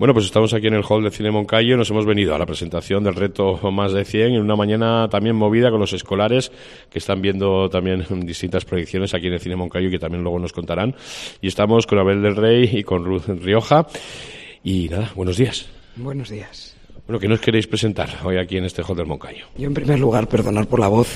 Bueno, pues estamos aquí en el hall de Cine Moncayo. Nos hemos venido a la presentación del reto Más de 100 en una mañana también movida con los escolares que están viendo también distintas proyecciones aquí en el Cine Moncayo y que también luego nos contarán. Y estamos con Abel del Rey y con Ruth Rioja. Y nada, buenos días. Buenos días. Bueno, ¿qué nos queréis presentar hoy aquí en este hall del Moncayo? Yo, en primer lugar, perdonad por la voz,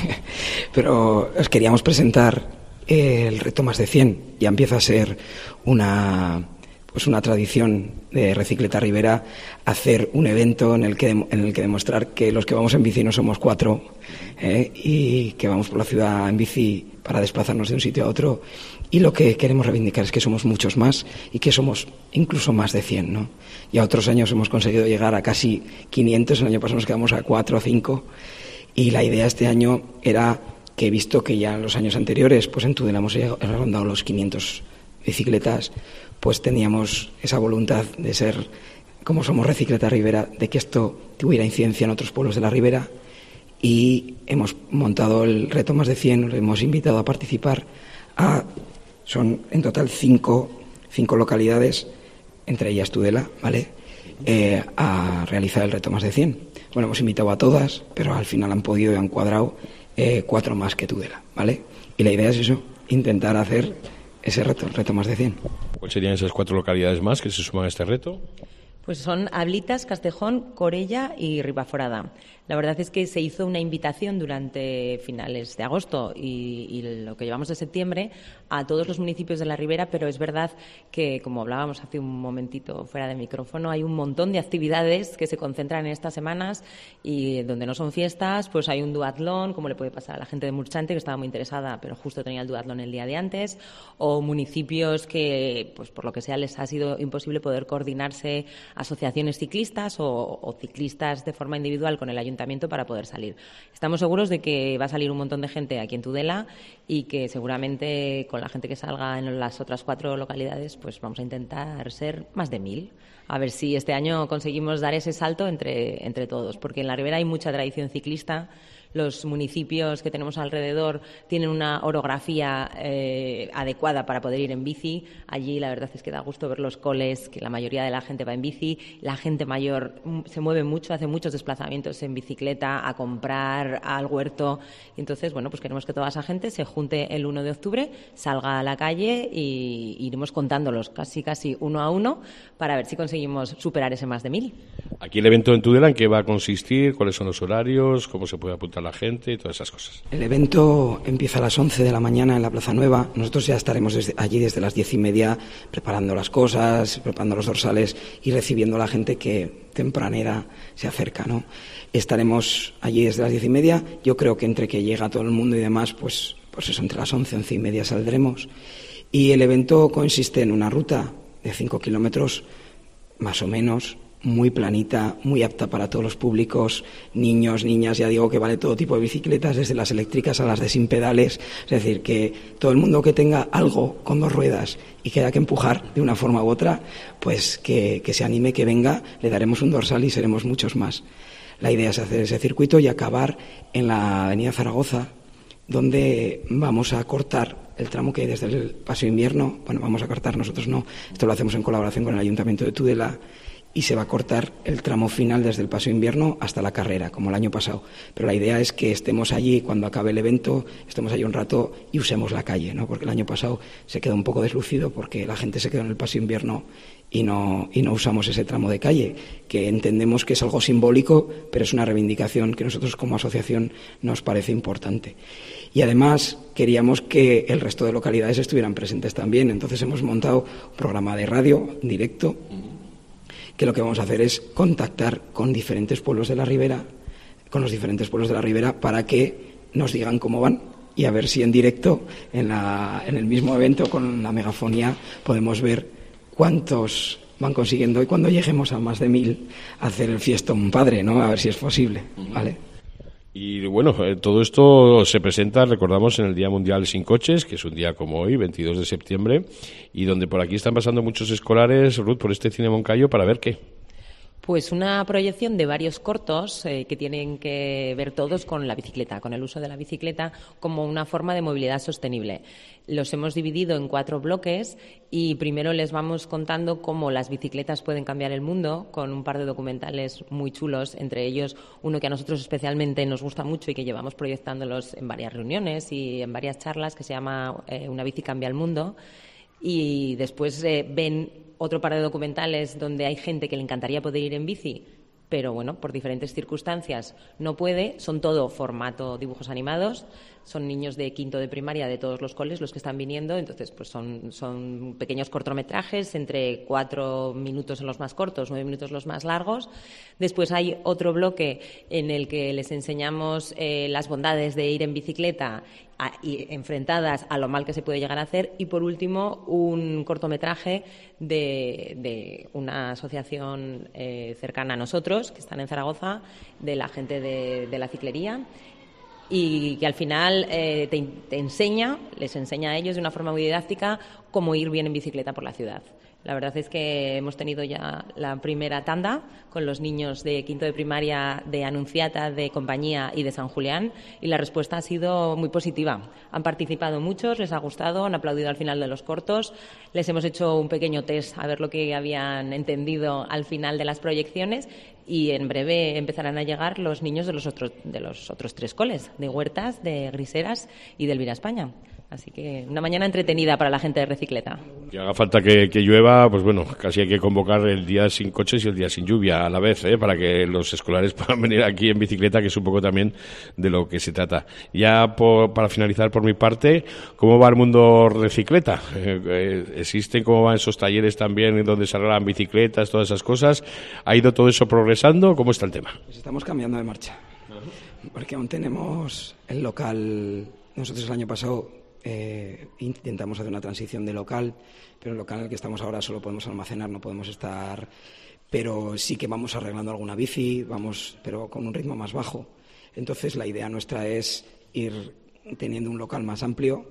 pero os queríamos presentar el reto Más de 100. Ya empieza a ser una tradición de Recicleta Ribera hacer un evento en el que demostrar que los que vamos en bici no somos 4 y que vamos por la ciudad en bici para desplazarnos de un sitio a otro, y lo que queremos reivindicar es que somos muchos más y que somos incluso más de 100, ¿no? Ya otros años hemos conseguido llegar a casi 500, el año pasado nos quedamos a 4 o 5, y la idea este año era que, visto que ya en los años anteriores pues en Tudela hemos rondado los 500 bicicletas, pues teníamos esa voluntad de ser, como somos Recicleta Ribera, de que esto tuviera incidencia en otros pueblos de la Ribera, y hemos montado el reto Más de 100, le hemos invitado a participar son en total 5 localidades, entre ellas Tudela, ¿vale?, a realizar el reto Más de 100. Bueno, hemos invitado a todas, pero al final han podido y han cuadrado 4 más que Tudela, ¿vale? Y la idea es eso, intentar hacer ese reto, el reto Más de 100. ¿Cuáles serían esas 4 localidades más que se suman a este reto? Pues son Ablitas, Castejón, Corella y Ribaforada. La verdad es que se hizo una invitación durante finales de agosto y lo que llevamos de septiembre a todos los municipios de la Ribera, pero es verdad que, como hablábamos hace un momentito fuera de micrófono, hay un montón de actividades que se concentran en estas semanas, y donde no son fiestas, pues hay un duatlón, como le puede pasar a la gente de Murchante, que estaba muy interesada, pero justo tenía el duatlón el día de antes, o municipios que, pues por lo que sea, les ha sido imposible poder coordinarse, asociaciones ciclistas o ciclistas de forma individual con el ayuntamiento para poder salir. Estamos seguros de que va a salir un montón de gente aquí en Tudela y que seguramente con la gente que salga en las otras 4 localidades pues vamos a intentar ser más de 1000. A ver si este año conseguimos dar ese salto entre todos, porque en la Ribera hay mucha tradición ciclista. Los municipios que tenemos alrededor tienen una orografía adecuada para poder ir en bici. Allí la verdad es que da gusto ver los coles, que la mayoría de la gente va en bici. La gente mayor se mueve mucho, hace muchos desplazamientos en bicicleta, a comprar, al huerto. Y entonces, bueno, pues queremos que toda esa gente se junte el 1 de octubre, salga a la calle y iremos contándolos casi uno a uno para ver si conseguimos superar ese más de 1000. Aquí el evento en Tudela, ¿en qué va a consistir? ¿Cuáles son los horarios? ¿Cómo se puede apuntar la gente y todas esas cosas? El evento empieza a las 11 de la mañana en la Plaza Nueva. Nosotros ya estaremos allí desde las 10:30 preparando las cosas, preparando los dorsales y recibiendo a la gente que tempranera se acerca, ¿no? Estaremos allí desde las 10:30. Yo creo que entre que llega todo el mundo y demás, pues eso, entre las 11:30 saldremos. Y el evento consiste en una ruta de 5 kilómetros, más o menos, muy planita, muy apta para todos los públicos, niños, niñas, ya digo que vale todo tipo de bicicletas, desde las eléctricas a las de sin pedales, es decir, que todo el mundo que tenga algo con 2 ruedas y que haya que empujar de una forma u otra, pues que se anime, que venga, le daremos un dorsal y seremos muchos más. La idea es hacer ese circuito y acabar en la avenida Zaragoza, donde vamos a cortar el tramo que hay desde el Paseo Invierno. Bueno, vamos a cortar, nosotros no, esto lo hacemos en colaboración con el Ayuntamiento de Tudela, y se va a cortar el tramo final desde el Paseo Invierno hasta la carrera, como el año pasado. Pero la idea es que estemos allí cuando acabe el evento, estemos allí un rato y usemos la calle, ¿no? Porque el año pasado se quedó un poco deslucido porque la gente se quedó en el Paseo Invierno y no usamos ese tramo de calle, que entendemos que es algo simbólico, pero es una reivindicación que nosotros como asociación nos parece importante. Y además queríamos que el resto de localidades estuvieran presentes también, entonces hemos montado un programa de radio directo, que lo que vamos a hacer es contactar con diferentes pueblos de la Ribera, para que nos digan cómo van y a ver si en directo, en el mismo evento con la megafonía, podemos ver cuántos van consiguiendo y cuando lleguemos a más de 1000 hacer el fiestón padre, ¿no? A ver si es posible, ¿vale? Y bueno, todo esto se presenta, recordamos, en el Día Mundial Sin Coches, que es un día como hoy, 22 de septiembre, y donde por aquí están pasando muchos escolares, Ruth, por este Cine Moncayo, para ver qué. Pues una proyección de varios cortos que tienen que ver todos con la bicicleta, con el uso de la bicicleta como una forma de movilidad sostenible. Los hemos dividido en 4 bloques y primero les vamos contando cómo las bicicletas pueden cambiar el mundo, con un par de documentales muy chulos, entre ellos uno que a nosotros especialmente nos gusta mucho y que llevamos proyectándolos en varias reuniones y en varias charlas, que se llama Una bici cambia el mundo. Y después ven otro par de documentales donde hay gente que le encantaría poder ir en bici, pero bueno, por diferentes circunstancias no puede. Son todo formato dibujos animados, son niños de quinto de primaria de todos los coles los que están viniendo, entonces pues son pequeños cortometrajes, entre 4 minutos en los más cortos, 9 minutos los más largos. Después hay otro bloque en el que les enseñamos las bondades de ir en bicicleta y enfrentadas a lo mal que se puede llegar a hacer, y por último un cortometraje de una asociación cercana a nosotros, que están en Zaragoza, de la gente de la ciclería, y que al final te enseña, les enseña a ellos de una forma muy didáctica cómo ir bien en bicicleta por la ciudad. La verdad es que hemos tenido ya la primera tanda con los niños de quinto de primaria de Anunciata, de Compañía y de San Julián, y la respuesta ha sido muy positiva. Han participado muchos, les ha gustado, han aplaudido al final de los cortos. Les hemos hecho un pequeño test a ver lo que habían entendido al final de las proyecciones, y en breve empezarán a llegar los niños de los otros 3 coles, de Huertas, de Griseras y de Elvira España. Así que una mañana entretenida para la gente de Recicleta. Que haga falta que llueva, pues bueno, casi hay que convocar el día sin coches y el día sin lluvia a la vez, para que los escolares puedan venir aquí en bicicleta, que es un poco también de lo que se trata. Ya para finalizar por mi parte, ¿cómo va el mundo Recicleta? ¿Existen, cómo van esos talleres también donde se arreglan bicicletas, todas esas cosas? ¿Ha ido todo eso progresando? ¿Cómo está el tema? Pues estamos cambiando de marcha, porque aún tenemos el local. Nosotros el año pasado intentamos hacer una transición de local, pero el local en el que estamos ahora solo podemos almacenar, no podemos estar, pero sí que vamos arreglando alguna bici, pero con un ritmo más bajo. Entonces la idea nuestra es ir teniendo un local más amplio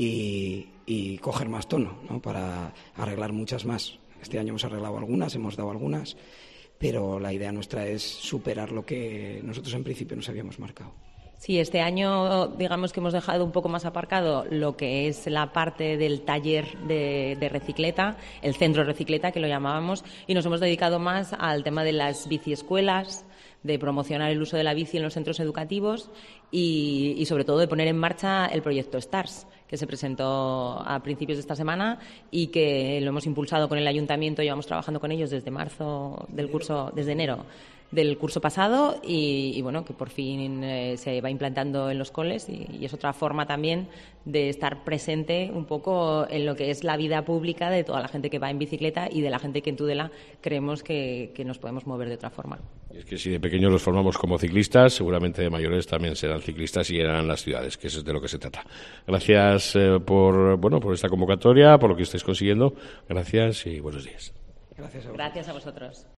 y coger más tono, ¿no?, para arreglar muchas más. Este año hemos arreglado algunas, hemos dado algunas, pero la idea nuestra es superar lo que nosotros en principio nos habíamos marcado. Sí, este año digamos que hemos dejado un poco más aparcado lo que es la parte del taller de Recicleta, el centro Recicleta que lo llamábamos, y nos hemos dedicado más al tema de las biciescuelas, de promocionar el uso de la bici en los centros educativos y sobre todo de poner en marcha el proyecto STARS, que se presentó a principios de esta semana y que lo hemos impulsado con el ayuntamiento. Llevamos trabajando con ellos desde desde enero del curso pasado y bueno, que por fin se va implantando en los coles y es otra forma también de estar presente un poco en lo que es la vida pública de toda la gente que va en bicicleta y de la gente que en Tudela creemos que nos podemos mover de otra forma. Y es que si de pequeños los formamos como ciclistas, seguramente de mayores también serán ciclistas y irán a las ciudades, que eso es de lo que se trata. Gracias por esta convocatoria, por lo que estáis consiguiendo. Gracias y buenos días. Gracias a vosotros. Gracias a vosotros.